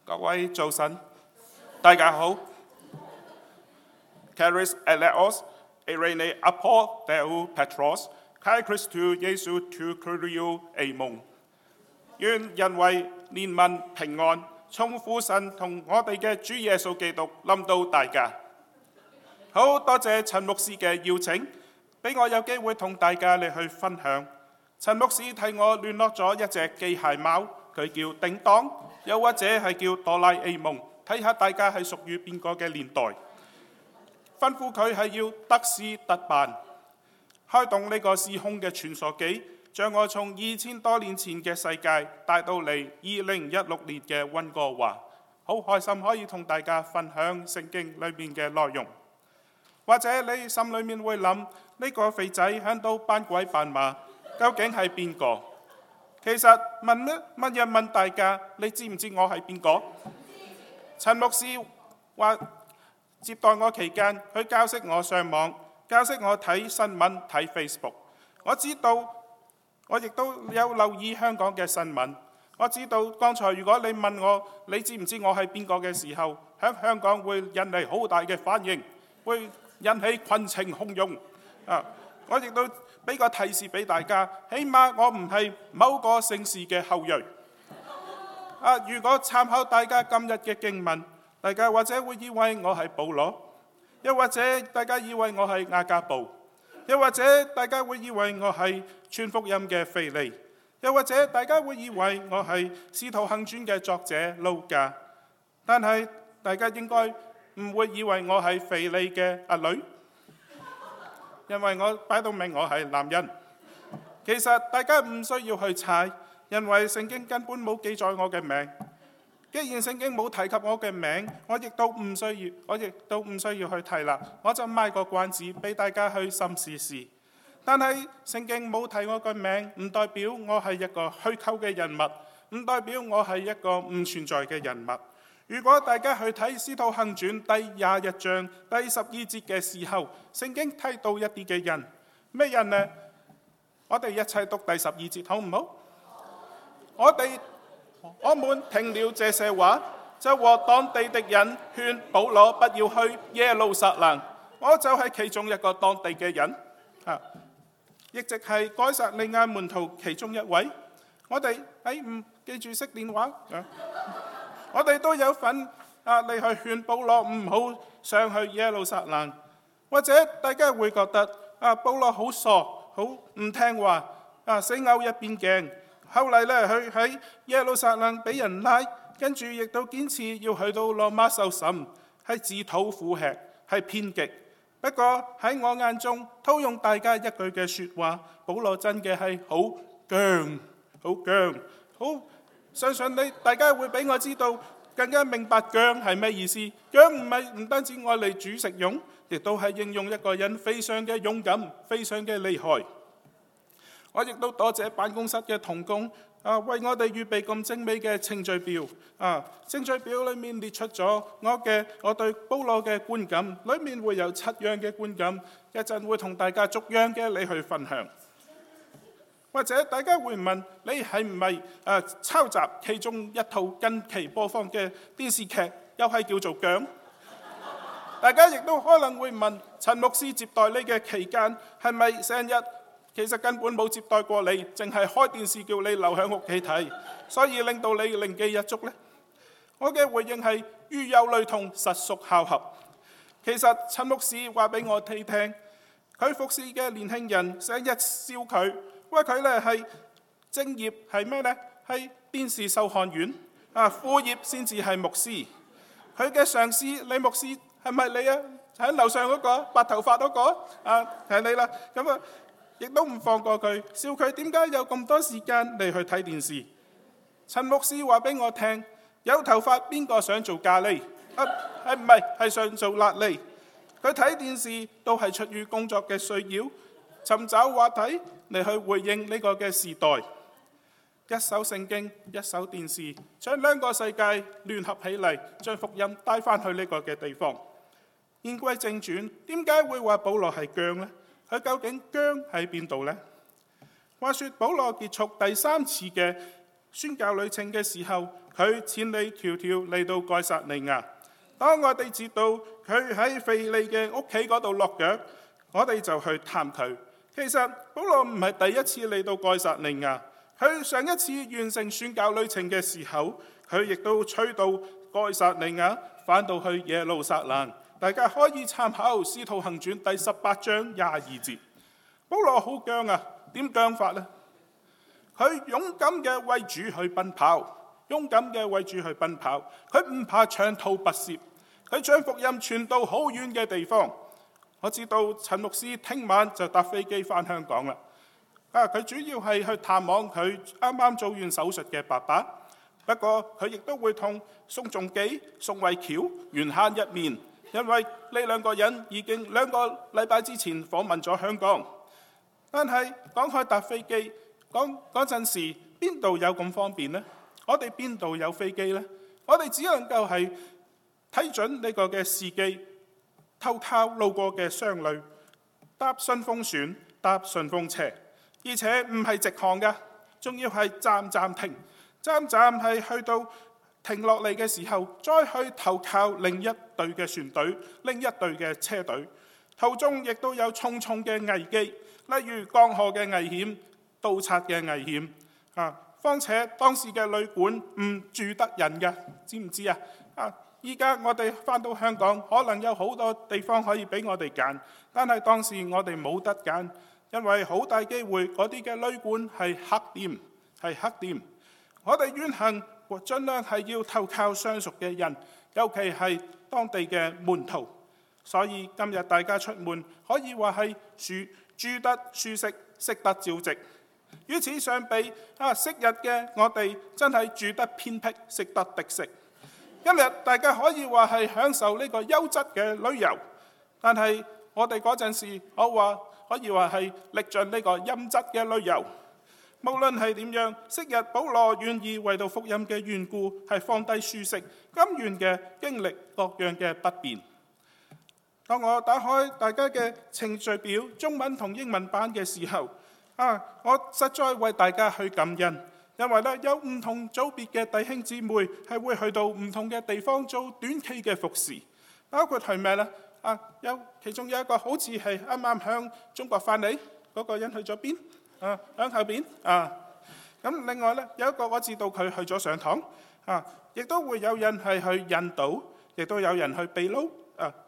各位早晨，大家好。Charis eleos, Irene Apol Deu Petros, Kai Christu Jesu tu Curio Amon。願人為憐憫平安，從父神同我哋嘅主耶穌基督臨到大家。好多謝陳牧師嘅邀請，俾我有機會同大家嚟去分享。陳牧師替我聯絡咗一隻機械貓，佢叫叮當，又或者係叫哆啦 A 夢，睇下大家係屬於邊個嘅年代。吩咐佢係要得事特辦，開動呢個時空嘅穿梭機，將我從2000多年前嘅世界帶到嚟2016年嘅溫哥華。好開心可以同大家分享聖經裏面嘅內容。或者你心裏面會諗，呢個肥仔響度扮鬼扮馬，究竟係邊個？其實問一問大家，你知唔知我係邊個？陳牧師話接待我期間，佢教識我上網，教識我睇新聞、睇 Facebook。我知道，我亦都有留意香港嘅新聞。我知道剛才如果你問我，你知唔知我係邊個嘅時候，喺香港會引嚟好大嘅反應，會引起群情洶湧。我亦都俾個提示俾大家，起碼我唔係某個姓氏嘅後裔。如果參考大家今日嘅經文，大家或者會以為我係保羅，又或者大家以為我係雅各布，又或者大家會以為我係傳福音嘅腓利，又或者大家會以為我係使徒行傳嘅作者路加。但係大家應該唔會以為我係腓利嘅阿女，因為我擺到明我係男人。其實大家唔需要去猜，因為聖經根本冇記載我嘅名。既然聖經冇提及我嘅名，我亦都唔需要去提啦。我就賣個關子俾大家去心試試。但係聖經冇提我嘅名，唔代表我係一個虛構嘅人物，唔代表我係一個唔存在嘅人物。如果大家去睇《使徒行傳》第21章第12節嘅時候，聖經提到一啲嘅人，咩人呢？我哋一齊讀第12節好唔好？我們聽了這些話，就和當地的人勸保羅不要去耶路撒冷。我就係其中一個當地嘅人，亦即係該撒利亞門徒其中一位。我哋唔記住識電話，我哋都有份你去勸保羅唔好上去耶路撒冷。或者大家會覺得保羅好傻，好唔聽話，死牛一邊頸。後嚟咧，佢喺耶路撒冷俾人拉，跟住亦都堅持要去到羅馬受審，係自討苦吃，係偏激。不過喺我眼中，套用大家一句嘅説話，保羅真嘅係好僵，好僵，好相信大家會俾我知道，更加明白僵係咩意思。僵唔單止愛嚟煮食用，亦都係形容一個人非常嘅勇敢，非常嘅厲害。我亦都多謝辦公室嘅同工，為我哋預備咁精美嘅程序表。程序表裏面列出咗我對保羅嘅觀感，裏面會有7樣嘅觀感，一陣會同大家逐樣嘅你去分享。或者大家會問，你係唔係抄襲其中一套近期播放嘅電視劇，又係叫做僵？大家亦都可能會問，陳牧師接待你嘅期間，係咪成日其實根本冇接待過你，淨係開電視叫你留喺屋企睇，所以令到你靈機一觸呢？我嘅回應係如有雷同，實屬巧合。其實陳牧師話俾我聽，佢服侍嘅年輕人成日笑佢，話佢咧係正業係咩呢？係電視收看員，副業先至係牧師。佢嘅上司李牧師係咪你啊？喺樓上嗰個白頭髮嗰個係你啦。咁亦都唔放過佢，笑佢點解有咁多時間嚟去睇電視。陳牧師話俾我聽，有頭髮邊個想做咖喱？係想做辣痢。佢睇電視都係出於工作嘅需要，尋找話題嚟去回應呢個嘅時代。一手聖經，一手電視，將兩個世界聯合起嚟，將福音帶翻去呢個嘅地方。言歸正傳，點解會話保羅係僵呢？佢究竟僵喺邊度呢？話說保羅結束第3次嘅宣教旅程嘅時候， 佢千里迢迢嚟到該撒利亞。當我哋知道佢喺腓利嘅屋企嗰度落腳，我哋就去探佢。其實保羅唔係第一次嚟到該撒利亞，佢上一次完成宣教旅程嘅時候，佢亦都吹到該撒利亞，返到去耶路撒冷。大家可以參考《使徒行傳》第18章22節。保羅好僵啊，點僵法呢？佢勇敢嘅為主去奔跑，勇敢嘅為主去奔跑。佢唔怕長途跋涉，佢將福音傳到好遠嘅地方。我知道陳牧師聽晚就搭飛機返香港啦。佢主要係去探望佢啱啱做完手術嘅爸爸。不過佢亦都會同宋仲基、宋慧喬緣慳一面，因為呢兩個人已經2個禮拜之前訪問咗香港。但係講開搭飛機，嗰陣時邊度有咁方便呢？我哋邊度有飛機呢？我哋只能夠係睇準呢個嘅時機，偷靠路過嘅商旅，搭順風船、搭順風車，而且唔係直航嘅，仲要係站站停，站係去到停落嚟嘅時候，再去投靠另一隊嘅船隊、另一隊嘅車隊。途中亦都有重重嘅危機，例如江河嘅危險、盜賊嘅危險。況且當時嘅旅館唔住得人嘅，知唔知啊？依家我哋返到香港，可能有好多地方可以俾我哋揀，但係當時我哋冇得揀，因為好大機會嗰啲嘅旅館係黑店，係黑店。我哋遠行盡量係要投靠相熟嘅人，尤其係當地嘅門徒。所以今日大家出門可以話係住得舒適，食得照值。與此相比，昔日嘅我哋真係住得偏僻，食得的食。今日大家可以話係享受呢個優質嘅旅遊，但係我哋嗰陣時，可以話係歷盡呢個陰質嘅旅遊。無論係點樣，昔日保羅願意為到福音嘅緣故，係放低舒適，甘願嘅經歷各樣嘅不便。當我打開大家嘅程序表中文同英文版嘅時候，我實在為大家去感恩，因為有唔同組別嘅弟兄姊妹係會去到唔同嘅地方做短期嘅服侍，包括係咩呢？其中有一個好似係啱啱向中國返嚟嗰個人去咗邊？喺後邊。咁另外呢，有一個我知道佢去咗上堂，亦都會有人係去印度，亦都有人去秘魯。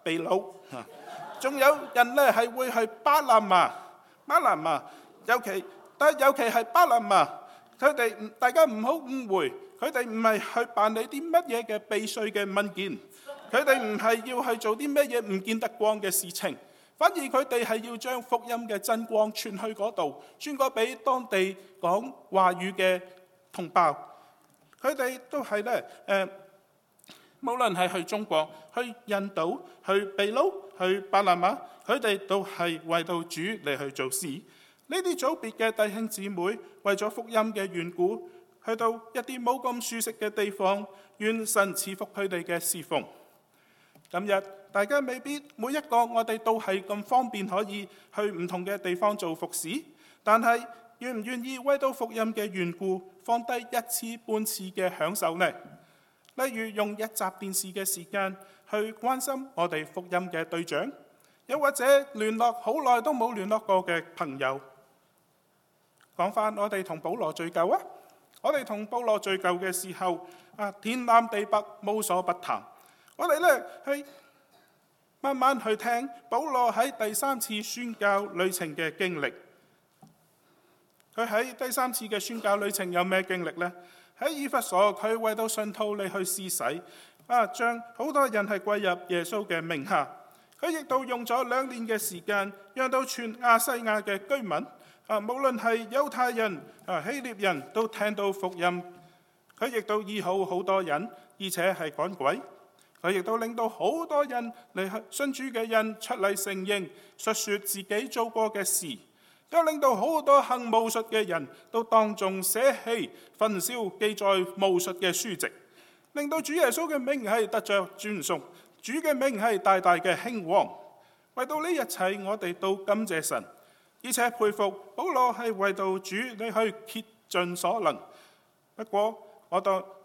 仲有人咧係會去巴拿馬，尤其係巴拿馬，佢哋大家唔好誤會，佢哋唔係去辦理啲乜嘢嘅避稅嘅文件，佢哋唔係要去做啲乜嘢唔見得光嘅事情，反而佢哋係要將福音嘅真光傳去嗰度，傳過俾當地講華語嘅同胞。佢哋都係咧無論係去中國、去印度、去秘魯、去巴拿馬，佢哋都係為到主嚟去做事。呢啲組別嘅弟兄姊妹為咗福音嘅緣故，去到一啲冇咁舒適嘅地方，願神賜福佢哋嘅侍奉。今日大家未必每一個我哋都係咁方便可以去唔同嘅地方做服侍，但係願唔願意為到福音嘅緣故，放低一次半次嘅享受呢？例如用一集電視嘅時間去關心我哋福音嘅對象，又或者聯絡好耐都冇聯絡過嘅朋友。講翻我哋同保羅敘舊啊！我哋同保羅敘舊嘅時候，天南地北無所不談。我哋咧去慢慢去聽保羅喺第3次宣教旅程嘅經歷。佢喺第3次嘅宣教旅程有咩經歷呢？喺以弗所，佢為到信徒嚟去施洗，將好多人係歸入耶穌嘅名下。佢亦都用咗2年嘅時間，讓到全亞西亞嘅居民，無論係猶太人、希臘人都聽到福音。佢亦都醫好好多人，而且係趕鬼。佢亦都令到好多人嚟信主嘅人出嚟承認，述說自己做過嘅事。又令到好多行巫術嘅人都當眾捨棄焚燒記載巫術嘅書籍，令到主耶穌嘅名係得着尊崇，主嘅名係大大嘅興旺。為到呢一切，我哋都感謝神，而且佩服保羅係為到主你去竭盡所能。不過我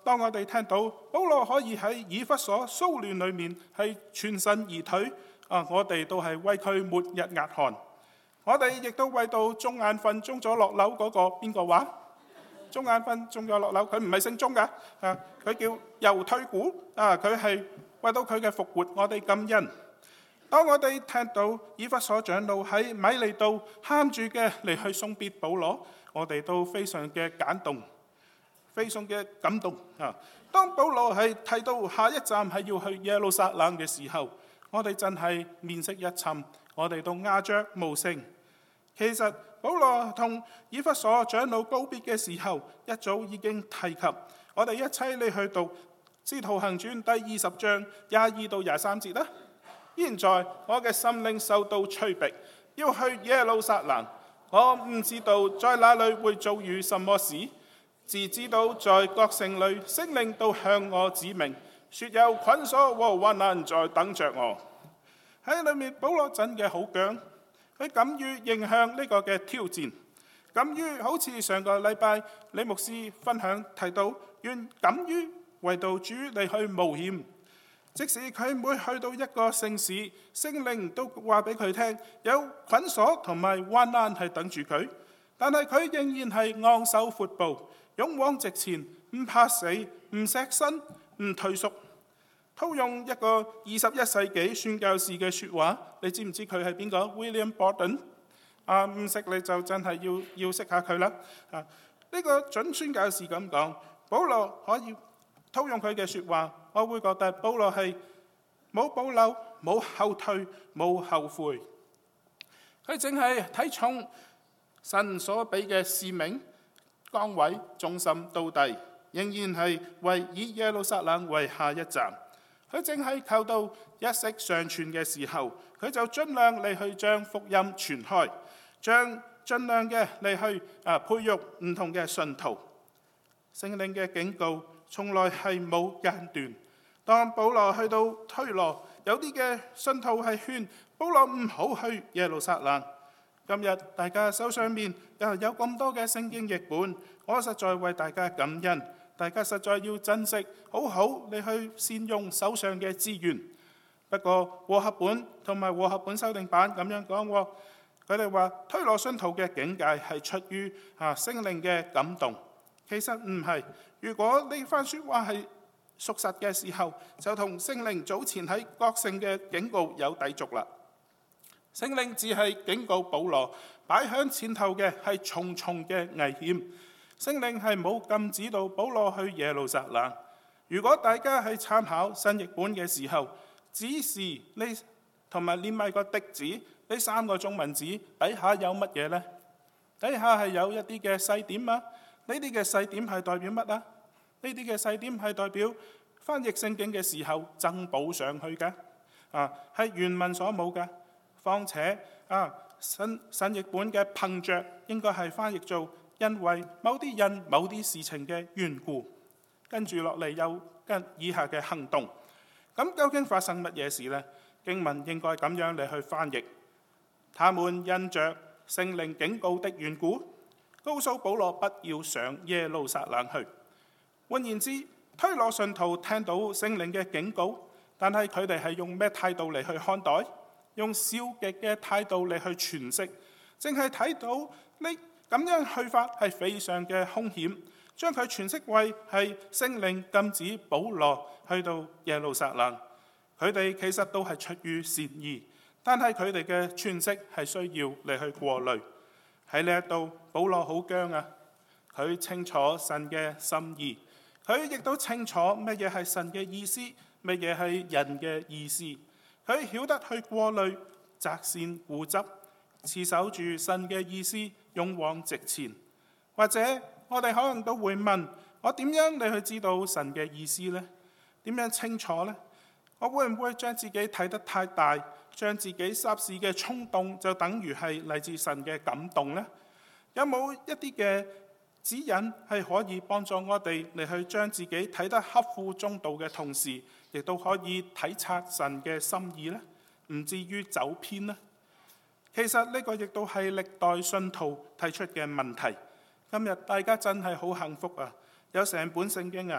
當我哋聽到保羅可以喺以弗所騷亂裏面係全身而退，我哋都係為佢抹日壓汗。我哋亦都為到中眼瞓中咗落樓嗰個邊個話？中眼瞓中咗落樓，佢唔係姓鐘㗎，佢叫猶退古，佢係為到佢嘅復活，我哋感恩。當我哋聽到以弗所長老喺米利道喊住嘅嚟去送別保羅，我哋都非常嘅感動，非常嘅感動。當保羅係提到下一站係要去耶路撒冷嘅時候，我哋真係面色一沉，我哋都鴉雀無聲。其實保羅同以弗所長老告別嘅時候，一早已經提及，我哋一齊嚟去讀《使徒行傳》第20章22到23節啦。現在我嘅心靈受到催逼，要去耶路撒冷。我唔知道在哪裏會遭遇什麼事，只知道在各城裏聖靈都向我指明，說有捆鎖和患難在等着我。喺裏面，保羅真嘅好強，佢敢於迎向呢個嘅挑戰，敢於好似上個禮拜李牧師分享提到，敢於為到主嚟去冒險。即使佢每去到一個城市，聖靈都話俾佢聽有捆鎖同埋患難係等住佢，但係佢仍然係昂首闊步，勇往直前，唔怕死，唔錫身，唔退縮。套用一個21世紀宣教士嘅説話，你知唔知佢係邊個 ？William Borden。唔識你就真係要識下佢啦。呢個準宣教士咁講，保羅可以套用佢嘅説話，我會覺得保羅係冇保留、冇後退、冇後悔。佢淨係睇重神所俾嘅使命崗位，忠心到底，仍然係為以耶路撒冷為下一站。佢淨係求到一息尚存嘅時候，佢就盡量嚟去將福音傳開，盡量嘅嚟去培育唔同嘅信徒。聖靈嘅警告從來係冇間斷。當保羅去到推羅，有啲嘅信徒係勸保羅唔好去耶路撒冷。今日大家手上面有咁多嘅聖經譯本，我實在為大家感恩。大家實在要珍惜，好好你去善用手上嘅資源。不過和合本同埋和合本修訂版咁樣講，佢哋話推羅信徒嘅境界係出於聖靈嘅感動。其實唔係，如果呢番説話係屬實嘅時候，就同聖靈早前喺各城嘅警告有抵觸啦。聖靈只係警告保羅，擺向前頭嘅係重重嘅危險。聖靈係冇禁止到保羅去耶路撒冷。如果大家係參考新譯本嘅時候，指示呢同埋連埋個的字呢3個中文字底下有乜嘢呢？底下係有一啲嘅細點啊。呢啲嘅細點係代表乜啊？呢啲嘅細點係代表翻譯聖經嘅時候增補上去嘅，係原文所冇嘅。況且新譯本嘅憑着應該係翻譯做因為某啲人某啲事情嘅緣故，跟住落嚟有跟以下嘅行動。咁究竟發生乜嘢事呢？經文應該咁樣嚟去翻譯：他們因着聖靈警告的緣故，告訴保羅不要上耶路撒冷去。換言之，推羅信徒聽到聖靈嘅警告，但係佢哋係用咩態度嚟去看待？用消極嘅態度嚟去詮釋，淨係睇到呢咁樣去法係非常嘅兇險，將佢詮釋為係聖靈禁止保羅去到耶路撒冷。佢哋其實都係出於善意，但係佢哋嘅詮釋係需要嚟去過濾。喺呢一度，保羅好僵啊！佢清楚神嘅心意，佢亦都清楚乜嘢係神嘅意思，乜嘢係人嘅意思。佢曉得去過濾、擇善固執，持守住神嘅意思，勇往直前。或者我哋可能都會問：我點樣嚟去知道神嘅意思呢？點樣清楚呢？我會唔會將自己睇得太大，將自己霎時嘅衝動就等於係嚟自神嘅感動呢？有冇一啲嘅指引係可以幫助我哋嚟去將自己睇得合乎中道嘅同時，亦都可以體察神嘅心意呢？唔至於走偏呢？其實呢個亦都係歷代信徒提出嘅問題。今日大家真係好幸福啊！有成本聖經啊！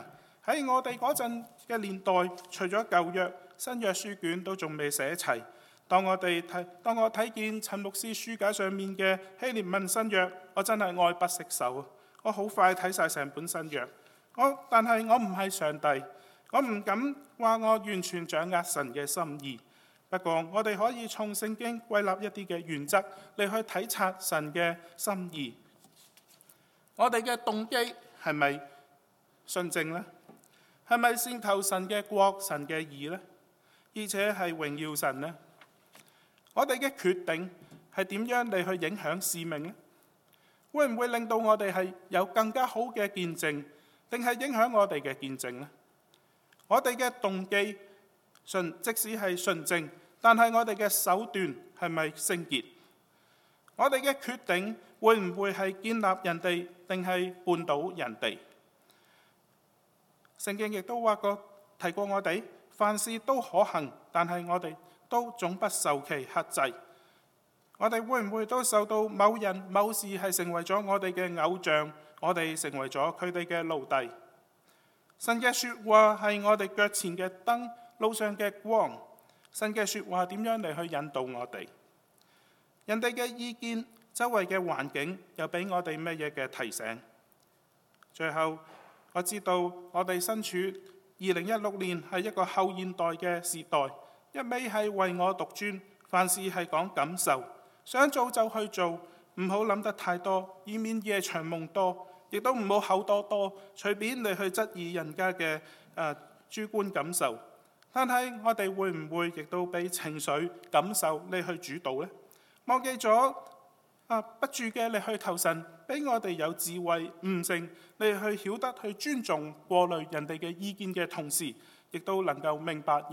喺我哋嗰陣嘅年代，除咗舊約、新約書卷都仲未寫齊。當我睇見陳牧師書架上面嘅希臘文新約，我真係愛不釋手。我好快睇晒成本新約。但係我唔係上帝，我唔敢話我完全掌握神嘅心意。不過我哋可以從聖經歸納一啲嘅原則嚟去體察神嘅心意。我哋嘅動機係咪純正呢？係咪先求神嘅國、神嘅義呢？而且係榮耀神呢？我哋嘅決定係點樣嚟去影響使命呢？會唔會令到我哋係有更加好嘅見證，定係影響我哋嘅見證呢？我哋嘅動機即使係純正，但係我哋嘅手段係咪聖潔？我哋嘅決定會唔會係建立人哋，定係絆倒人哋？聖經亦都提過我哋，凡事都可行，但係我哋都總不受其克制。我哋會唔會都受到某人某事係成為咗我哋嘅偶像，我哋成為咗佢哋嘅奴隸？神嘅說話係我哋腳前嘅燈，路上嘅光。神嘅說話點樣嚟去引導我哋？人哋嘅意見、周圍嘅環境又俾我哋乜嘢嘅提醒？最後我知道我哋身處2016年係一個後現代嘅時代，一味係唯我獨尊，凡事係講感受，想做就去做，唔好諗得太多，以免夜長夢多，亦都唔好口多多，隨便你去質疑人家嘅主觀感受。但係我哋會唔會亦都俾情緒感受你去主導呢？忘記咗不住嘅你去求神，俾我哋有智慧悟性，你去曉得去尊重過濾人哋嘅意見嘅同時，亦都能夠明白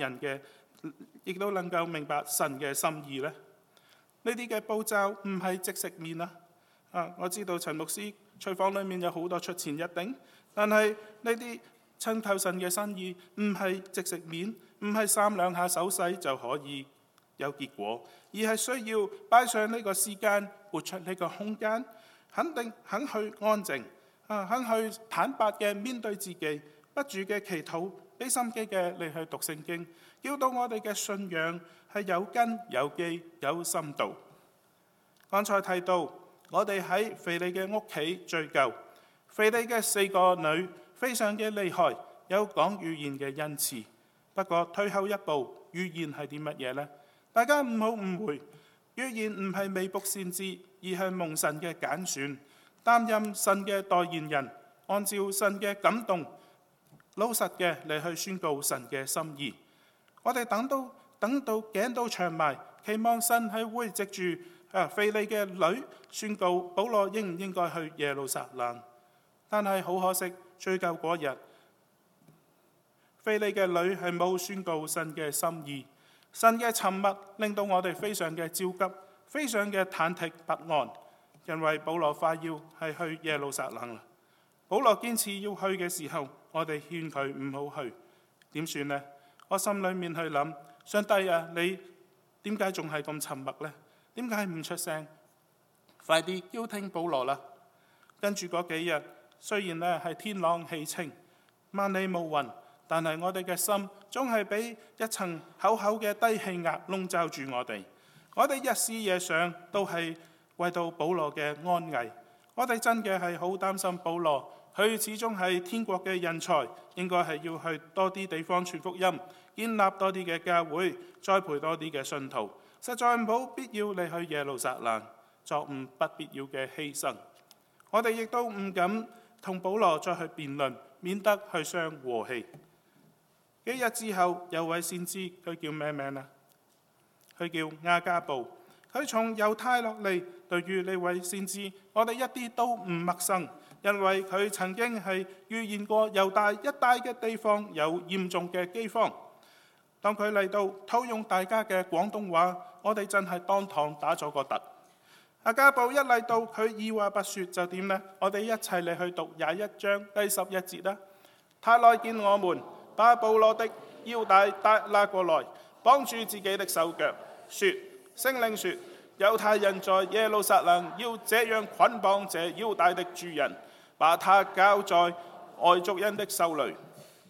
神嘅心意呢？呢啲嘅步驟唔係即食麵啊！我知道陳牧師廚房裏面有好多出前一丁，但係呢啲親求神嘅心意唔係即食麵，唔係三兩下手勢就可以有結果，而係需要擺上呢個時間，撥出呢個空間，肯去安靜，肯去坦白嘅面對自己，不住嘅祈禱，俾心機嘅嚟去讀聖經，叫到我哋嘅信仰係有根有基有深度。剛才提到我哋喺腓利嘅屋企聚舊，腓利嘅4個女非常嘅厲害，有講預言嘅恩賜。不過退後一步，預言係啲乜嘢呢？大家唔好誤會，預言唔係未卜先知，而係蒙神嘅揀選，擔任神嘅代言人，按照神嘅感動，老實嘅嚟去宣告神嘅心意。我哋等到頸都長埋，期望神係會藉住腓利嘅女宣告保羅應唔應該去耶路撒冷。但係好可惜，追究嗰日，腓利嘅女係冇宣告神嘅心意。神嘅沉默令到我哋非常嘅焦急，非常嘅忐忑不安，因為保羅快要係去耶路撒冷啦。保羅堅持要去嘅時候，我哋勸佢唔好去，點算呢？我心裏面去諗，上帝啊，你點解仲係咁沉默呢？點解唔出聲？快啲叫停保羅啦！跟住嗰幾日，雖然呢係天朗氣清，萬里無雲，但係我哋嘅心總係俾一層厚厚嘅低氣壓籠罩住我哋。我哋日思夜想都係為到保羅嘅安危。我哋真嘅係好擔心保羅，佢始終係天國嘅人才，應該係要去多啲地方傳福音，建立多啲嘅教會，栽培多啲嘅信徒。實在冇必要你去耶路撒冷，作唔不必要嘅犧牲。我哋亦都唔敢同保羅再去辯論，免得去傷和氣。幾日之後，有位先知，佢叫咩名啊？佢叫亞加布。佢從猶太落嚟，對於呢位先知，我哋一啲都唔陌生，因為佢曾經係預言過猶大一帶嘅地方有嚴重嘅饑荒。當佢嚟到，套用大家嘅廣東話，我哋真係當堂打咗個突。亞加布一嚟到，佢二話不說就點呢？我哋一齊嚟去讀21章第11節啦。他來見我們，把保羅的腰帶拉過來，綁住自己的手腳，說：聖靈說，猶太人在耶路撒冷要這樣捆綁這腰帶的主人，把他交在外族人的手裏。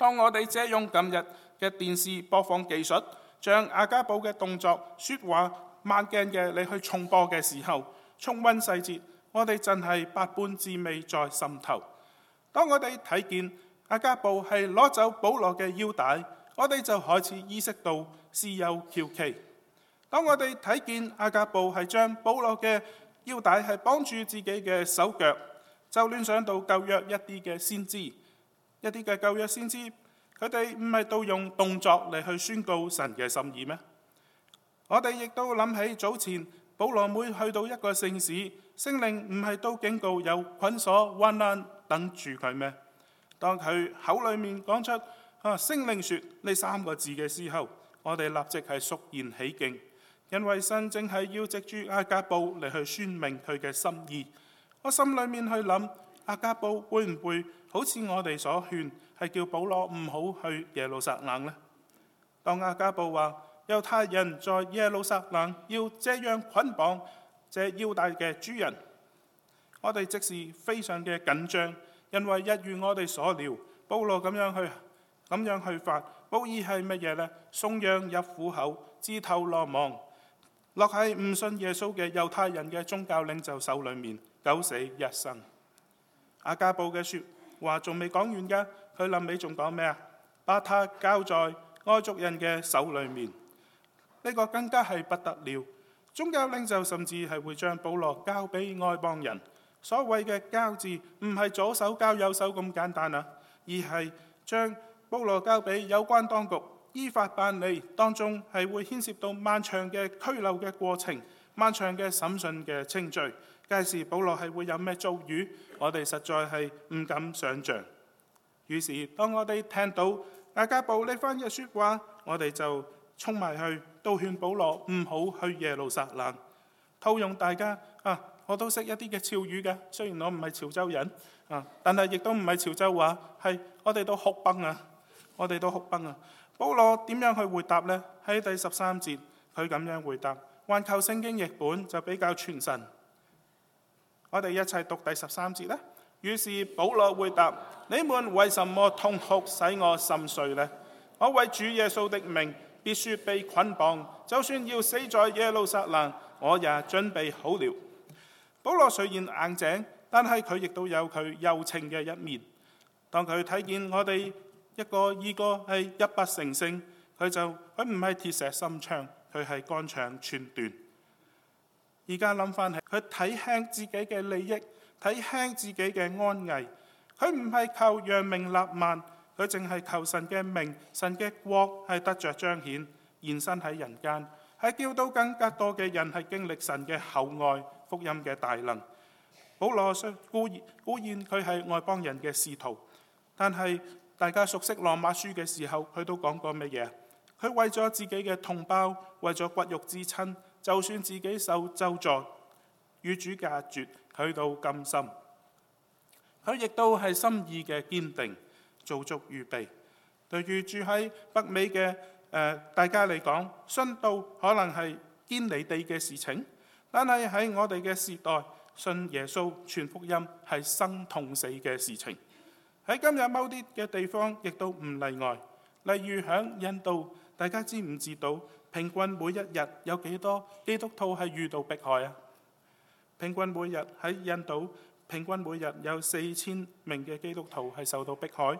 當我哋借用今日嘅電視播放技術，將亞家堡嘅動作、說話慢鏡嘅你去重播嘅時候，重溫細節，我哋真係百般滋味在心頭。當我哋睇見亞家堡係攞走保羅嘅腰帶，我哋就開始意識到事有蹊蹺。當我哋睇見亞家堡係將保羅嘅腰帶係綁住自己嘅手腳，就聯想到舊約一啲嘅先知，一啲嘅舊約先知，佢哋唔係都用動作嚟去宣告神嘅心意咩？我哋亦都諗起早前保羅每去到一個城市，聖靈唔係都警告有捆鎖患難等住佢咩？當佢口裏面講出聖靈說呢3個字嘅時候，我哋立即係肅然起敬，因為神正係要藉住亞家堡嚟去宣明佢嘅心意。我心裏面去諗，亞家堡會唔會好似我哋所勸，係叫保羅唔好去耶路撒冷呢？當亞家堡話猶太人在耶路撒冷要這樣捆綁這腰帶嘅主人，我哋即時非常嘅緊張，因為一如我哋所料，保羅咁樣去發，無疑係乜嘢呢？送羊入虎口，自投羅網，落喺唔信耶穌嘅猶太人嘅宗教領袖手裏面，九死一生。亞家堡嘅說話仲未講完㗎，佢臨尾仲講咩啊？把他交在外族人嘅手裏面，呢個更加係不得了。宗教領袖甚至係會將保羅交俾外邦人。所謂嘅交字唔係左手交右手咁簡單啊，而係將保羅交俾有關當局依法辦理，當中係會牽涉到漫長嘅拘留嘅過程，漫長嘅審訊嘅程序。屆時保羅係會有咩遭遇，我哋實在係唔敢想像。於是當我哋聽到亞家堡呢番嘅説話，我哋就衝埋去，都勸保羅唔好去耶路撒冷。套用大家我都識一啲嘅潮語嘅，雖然我唔係潮州人但係亦都唔係潮州話，係我哋都哭崩啊！我哋都哭崩啊！保羅點樣去回答呢？喺第13節，佢咁樣回答。環球聖經譯本就比較傳神。我哋一齊讀第13節啦。於是保羅回答：你們為什麼痛哭，使我心碎呢？我為主耶穌的名，必須被捆綁，就算要死在耶路撒冷，我也準備好了。保羅雖然硬淨，但係佢亦都有佢柔情嘅一面。當佢睇見我哋一個二個係泣不成聲，佢唔係鐵石心腸，佢係肝腸寸斷。而家諗翻起，佢睇輕自己嘅利益，睇輕自己嘅安危。佢唔係求揚名立萬，佢淨係求神嘅名、神嘅國係得着彰顯，現身喺人間，係叫到更加多嘅人係經歷神嘅厚愛、福音嘅大能。保羅固然佢係外邦人嘅使徒，但係大家熟悉羅馬書嘅時候，佢都講過乜嘢？佢為咗自己嘅同胞，為咗骨肉之親，就算自己受咒詛，與主隔絕，佢都甘心。佢亦都係心意嘅堅定，做足預備。對於住喺北美嘅大家嚟講，信道可能係堅離地嘅事情，但係喺我哋嘅時代，信耶穌傳福音係生同死嘅事情。喺今日某啲嘅地方亦都唔例外，例如響印度，大家知唔知道平均每一日有幾多基督徒係遇到迫害啊？平均每日喺印度，平均每日有4000名嘅基督徒係受到迫害。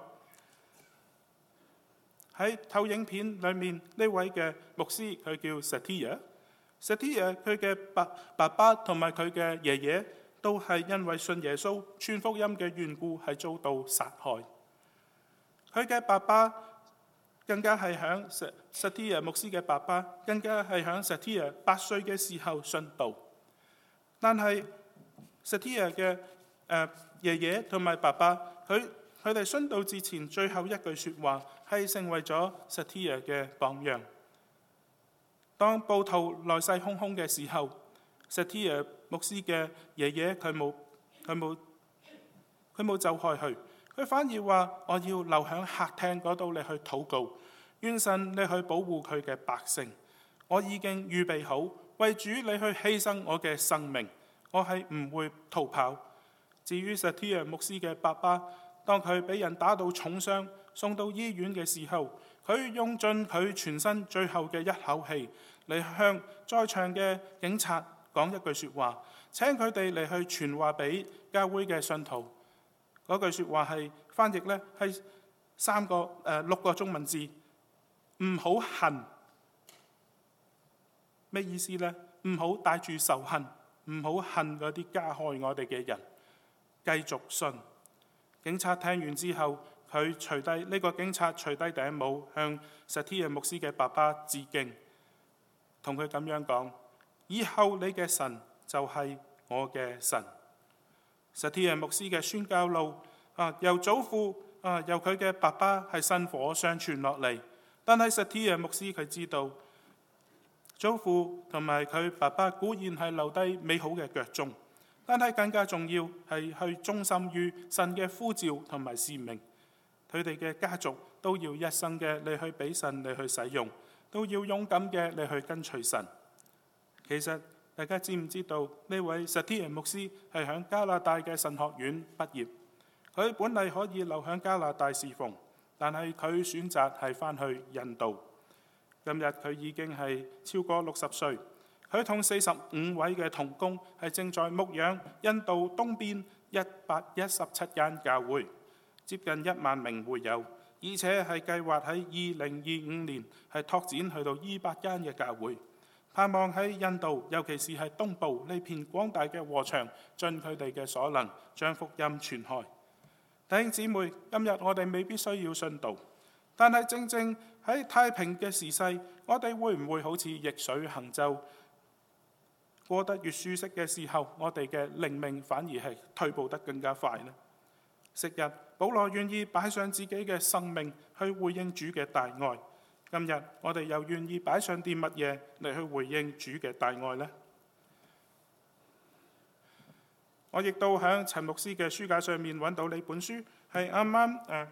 喺投影片裏面，呢位嘅牧師佢叫 Satia，佢嘅爸爸同埋佢嘅爺爺都係因為信耶穌傳福音嘅緣故係遭到殺害。佢嘅爸爸更加係響 Satia 牧師嘅爸爸更加係響 Satia 8歲嘅時候信道。但係 Satia 嘅爺爺同埋爸爸，佢哋信道之前最後一句説話係成為咗 Satia 嘅榜樣。當暴徒來勢洶洶嘅時候，Satia 牧師嘅爺爺佢冇走開去，佢反而話：我要留喺客廳嗰度嚟去禱告，願神你去保護佢嘅百姓。我已經預備好為主你去犧牲我嘅生命，我係唔會逃跑。至於 Satia 牧師嘅爸爸， 當佢俾人打到重傷，送到醫院嘅時候，佢用盡佢全身最後嘅一口氣嚟向在場嘅警察講一句說話，請佢哋嚟去傳話俾教會嘅信徒。嗰句說話係翻譯呢係6個中文字，唔好恨。咩意思呢？唔好帶住仇恨，唔好恨嗰啲加害我哋嘅人，繼續信。警察聽完之後，呢個警察除低頂帽，向實提亞牧師嘅爸爸致敬，同佢咁樣講：以後你嘅神就係我嘅神。實提亞牧師嘅宣教路由祖父由佢嘅爸爸係薪火相傳落嚟，但係實提亞牧師佢知道祖父同埋佢爸爸固然係留低美好嘅腳蹤，但係更加重要係去忠心於神嘅呼召同埋使命。佢哋嘅家族都要一生嘅嚟去俾神嚟去使用，都要勇敢嘅嚟去跟隨神。其實大家知唔知道呢位實提亞牧師係響加拿大嘅神學院畢業？佢本嚟可以留響加拿大侍奉，但係佢選擇係翻去印度。今日佢已經係超過60歲，佢同45位嘅同工係正在牧養印度東邊117間教會，接近1萬名會友，而且係計劃喺2025年係拓展去到200間嘅教會，盼望喺印度，尤其是係東部呢片廣大嘅禾場，盡佢哋嘅所能將福音傳開。弟兄姊妹，今日我哋未必需要殉道，但係正正喺太平嘅時勢，我哋會唔會好似逆水行舟，過得越舒適嘅時候，我哋嘅靈命反而係退步得更加快呢？昔日保羅願意擺上自己嘅生命去回應主嘅大愛，今日我哋又願意擺上啲乜嘢嚟去回應主嘅大愛呢？我亦都喺陳牧師嘅書架上面揾到呢本書，係啱啱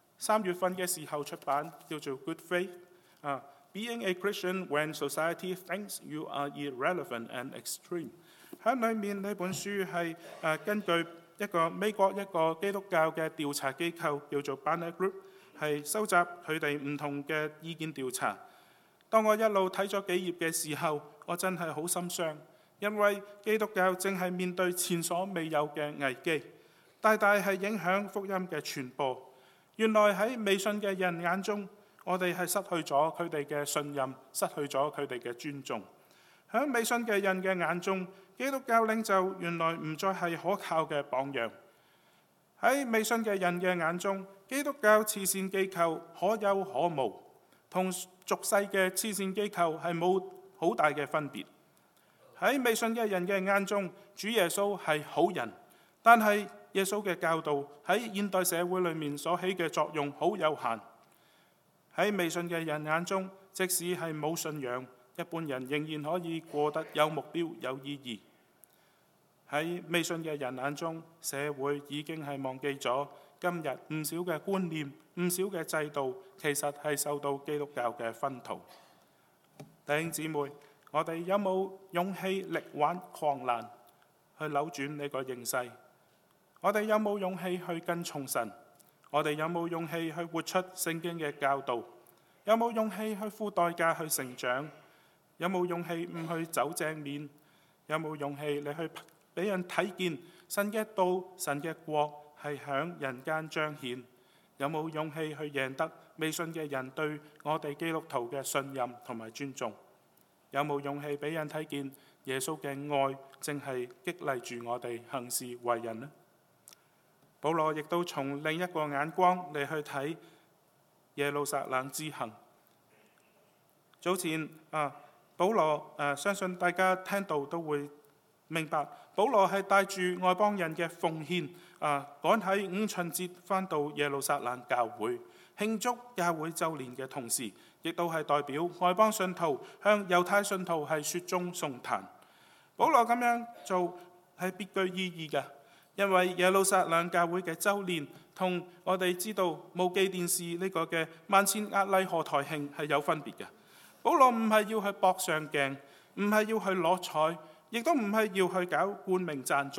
3月份嘅時候出版，叫做《Good Faith》Being a Christian When Society Thinks You Are Irrelevant and Extreme。喺裏面呢本書係根據美國一個基督教嘅調查機構叫做 Barna Group， 係收集佢哋唔同嘅意見調查。當我一路睇咗幾頁嘅時候，我真係好心傷，因為基督教正係面對前所未有嘅危機，大大係影響福音嘅傳播。原來喺未信嘅人眼中，我哋係失去咗佢哋嘅信任，失去咗佢哋嘅尊重。喺未信嘅人嘅眼中，基督教領袖原來唔再係可靠嘅榜樣。喺未信嘅人嘅眼中，基督教慈善機構可有可無，同俗世嘅慈善機構係冇好大嘅分別。喺未信嘅人嘅眼中，主耶穌係好人，但係耶穌嘅教導喺現代社會裏面所起嘅作用好有限。喺未信嘅人眼中，即使係冇信仰，一般人仍然可以過得有目標、有意義。喺未信嘅人眼中，社會已經係忘記咗今日唔少嘅觀念、唔少嘅制度，其實係受到基督教嘅薰陶。弟兄姊妹，我哋有冇勇氣力挽狂瀾去扭轉呢個形勢？我哋有冇勇氣去跟從神？我哋有冇勇氣去活出聖經嘅教導？有冇勇氣去付代價去成長？有冇勇氣唔去走正面？有冇勇氣你去俾人睇見神嘅道、神嘅國係響人間彰顯？有冇勇氣去贏得未信嘅人對我哋基督徒嘅信任同埋尊重？有冇勇氣俾人睇見耶穌嘅愛正係激勵住我哋行事為人呢？保羅亦都從另一個眼光嚟去睇耶路撒冷之行。早前保羅相信大家聽到都會明白，保羅係帶住外邦人嘅奉獻趕喺五旬節返到耶路撒冷教會慶祝教會週年嘅同時，亦都係代表外邦信徒向猶太信徒係雪中送炭。保羅咁樣做係別具意義嘅，因為耶路撒冷教會嘅週年同我哋知道無記電視呢個嘅萬千壓禮賀台慶係有分別嘅。保羅唔係要去搏上鏡，唔係要去攞彩，亦都唔係要去搞冠名贊助，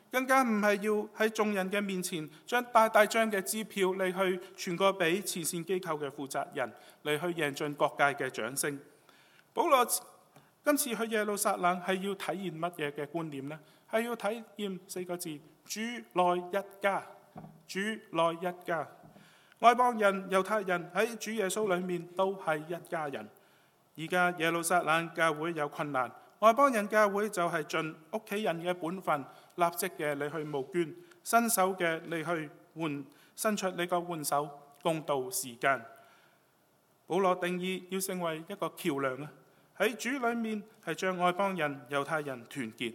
更加唔係要喺眾人嘅面前將大大張嘅支票嚟去傳過俾慈善機構嘅負責人，嚟去贏盡各界嘅掌聲。保羅今次去耶路撒冷係要體驗乜嘢嘅觀念呢？係要體驗4個字：主內一家。主內一家。外邦人、猶太人喺主耶穌裏面都係一家人。而家耶路撒冷教會有困難，外邦人教會就係盡屋企人嘅本分，立即嘅你去募捐，伸手嘅你去伸出你個援手，共度時間。保羅定義要成為一個橋樑啊！喺主裏面係將外邦人、猶太人團結。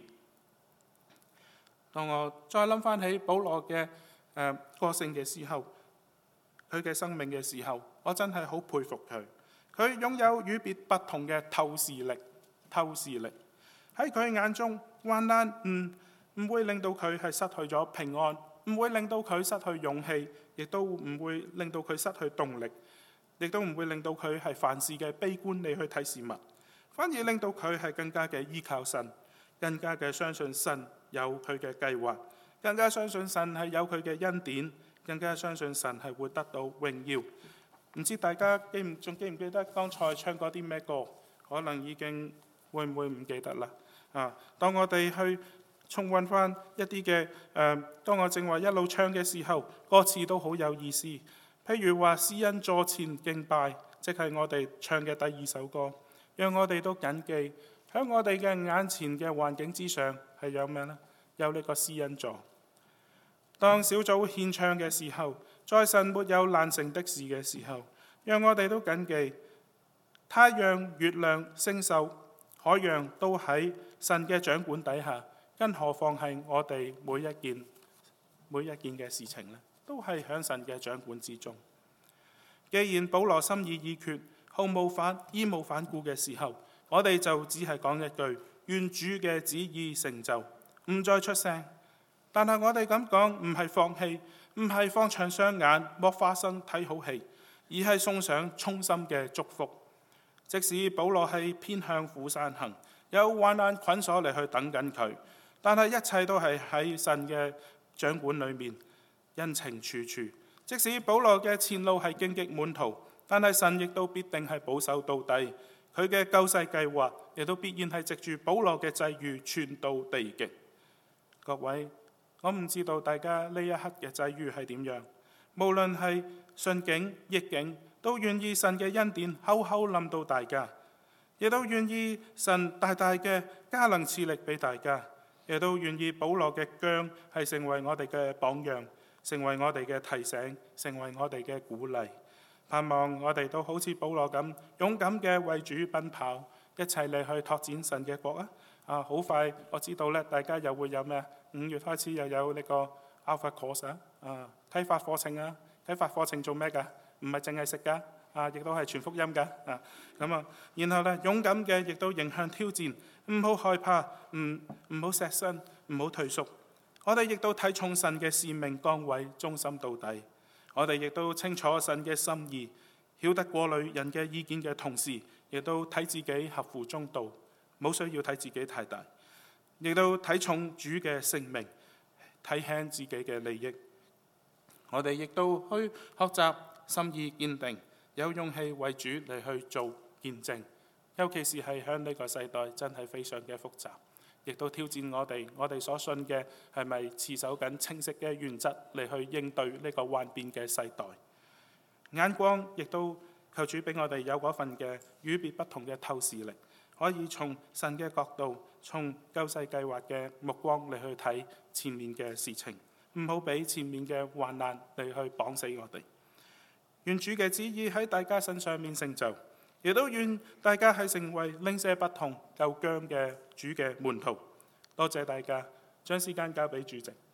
當我再諗翻起保羅嘅個性嘅時候，佢嘅生命嘅時候，我真係好佩服佢。佢擁有與別不同嘅透視力。喺佢眼中，患難唔會令到佢係失去咗平安，唔會令到佢失去勇氣，亦都唔會令到佢失去動力，亦都唔會令到佢係凡事嘅悲觀地去睇事物，反而令到佢係更加嘅依靠神，更加嘅相信神有佢嘅計劃，更加相信神係有佢嘅恩典，更加相信神係會得到榮耀。唔知大家仲記唔記得剛才唱過啲咩歌？可能已經會唔會唔記得啦？當我哋去重溫翻一啲嘅當我正話一路唱嘅時候，歌詞都好有意思。譬如話施恩座前敬拜，即係我哋唱嘅第2首歌，讓我哋都謹記喺我哋嘅眼前嘅環境之上係有咩呢？有呢個施恩座。當小組獻唱嘅時候，在神沒有難成的事嘅時候，讓我哋都謹記太陽、月亮、星宿、海洋都喺神嘅掌管底下，更何況係我哋每一件嘅事情呢，都係喺神嘅掌管之中。既然保羅心意已決，義無反顧嘅時候，我哋就只係講一句：願主嘅旨意成就，唔再出聲。但係我哋咁講唔係放棄，唔係放長雙眼剝花生睇好戲，而係送上衷心嘅祝福。即使保羅係偏向苦山行，有患難捆鎖嚟去等緊佢，但係一切都係喺神嘅掌管裏面，恩情處處。即使保羅嘅前路係荊棘滿途，但係神亦都必定係保守到底。佢嘅救世計劃亦都必然係藉住保羅嘅際遇傳到地極。各位，我唔知道大家呢一刻嘅際遇係點樣，無論係順境逆境，都願意神嘅恩典厚厚臨到大家，亦都願意神大大嘅加能賜力俾大家，亦都願意保羅嘅姜係成為我哋嘅榜樣，成為我哋嘅提醒，成為我哋嘅鼓勵。盼望我哋都好似保羅咁勇敢嘅為主奔跑，一齊嚟去拓展神嘅國啊！好快我知道咧，大家又會有咩？5月開始又有呢個 Alpha Course 啟發課程啊！啟發課程做咩㗎？唔係淨係食㗎，亦都係傳福音㗎。然後咧，勇敢嘅亦都迎向挑戰，唔好害怕，唔好錫身，唔好退縮。我哋亦都睇重神嘅使命崗位，忠心到底。我哋亦都清楚神嘅心意，曉得過濾人嘅意見嘅同時，亦都睇自己合乎中道，冇需要睇自己太大，亦都睇重主嘅性命，睇輕自己嘅利益。我哋亦都去學習心意堅定，有勇氣為主嚟去做見證。尤其是係喺呢個世代，真係非常嘅複雜，亦都挑戰我哋所信嘅係咪持守緊清晰嘅原則嚟去應對呢個幻變嘅世代。眼光亦都求主俾我哋有嗰份嘅與別不同嘅透視力，可以從神嘅角度，從救世計劃嘅目光嚟去睇前面嘅事情，唔好俾前面嘅患難嚟去綁死我哋。願主嘅旨意喺大家身上面成就，亦都願大家係成為零舍不同夠薑嘅主嘅門徒。多謝大家，將時間交俾主席。